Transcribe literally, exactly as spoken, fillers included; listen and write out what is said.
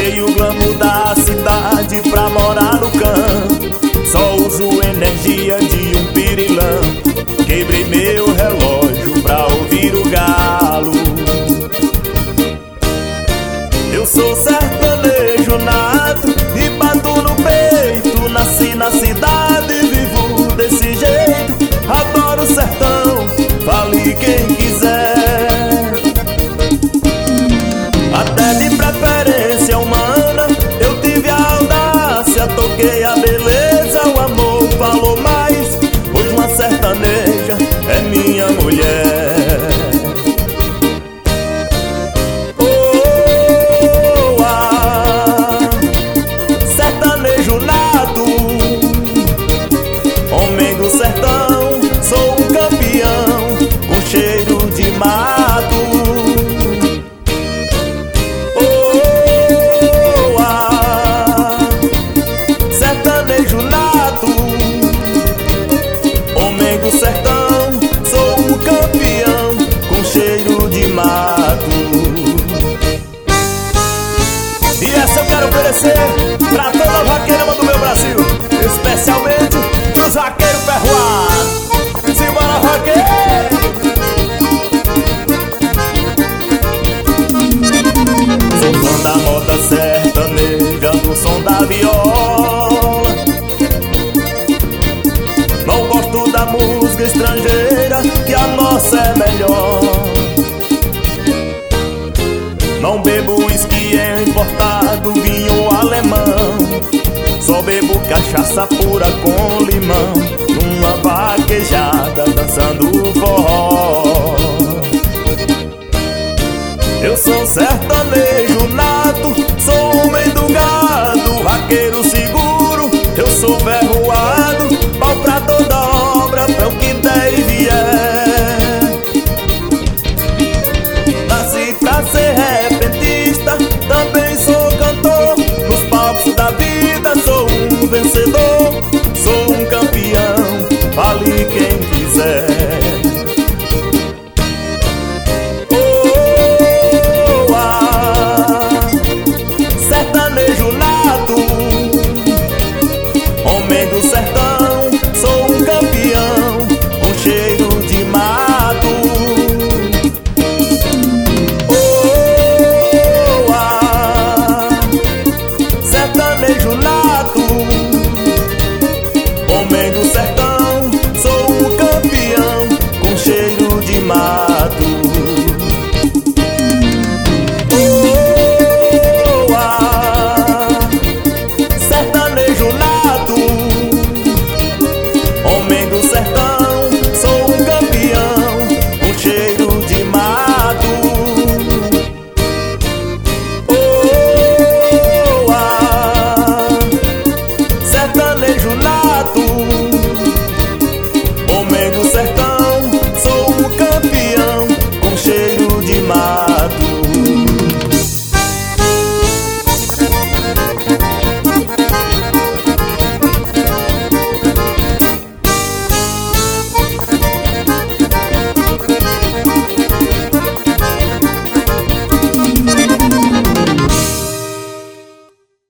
Deixei o glamour da cidade pra morar no campo. Só uso energia de um pirilã. Quebrei meu relógio pra ouvir o galo. Eu sou sertanejo nato e bato no peito. Nasci na cidade, vivo desse jeito. Adoro o sertão, fale quem quiser. Até de preferência humana eu tive a audácia. Toquei a beleza, o amor falou mais. Hoje uma sertaneja é minha mulher. Oh, ah, sertanejo nato, homem do sertão, sou um campeão com cheiro de mato. Oh, ah, sertanejo nato, homem do sertão, sou um campeão com cheiro de mato. E essa eu quero oferecer pra toda vaqueirama do meu Brasil, especialmente os vaqueiros ferroados. Simbora, vaqueiro! Sou fã da moda sertaneja, do som da viola. Não gosto da música estrangeira, que a nossa é melhor. Não bebo uísque importado, vinho alemão. Só bebo cachaça pura com limão, numa vaquejada dançando forró. Eu sou sertanejo